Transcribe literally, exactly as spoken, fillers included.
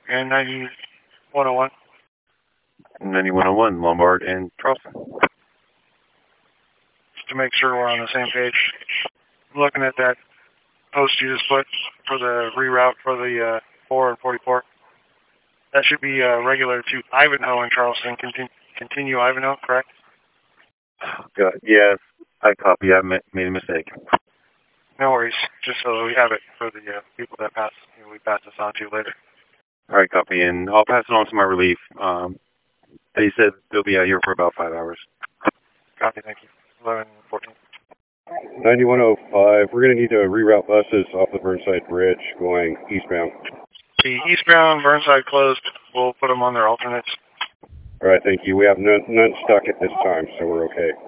And ninety-one oh one. ninety-one oh one, Lombard and Charleston. Just to make sure we're on the same page. I'm looking at that post you just put for the reroute for the uh, four and forty-four. That should be uh, regular to Ivanhoe and Charleston. Continue, continue Ivanhoe, correct? Good. Yeah, I copy. I made a mistake. No worries. Just so we have it for the uh, people that pass, you know, we pass this on to later. All right, copy. And I'll pass it on to my relief. Um, they said they'll be out here for about five hours. Copy, thank you. eleven fourteen. ninety-one oh five, we're going to need to reroute buses off the Burnside Bridge going eastbound. The eastbound Burnside closed. We'll put them on their alternates. All right, thank you. We have none, none stuck at this time, so we're okay.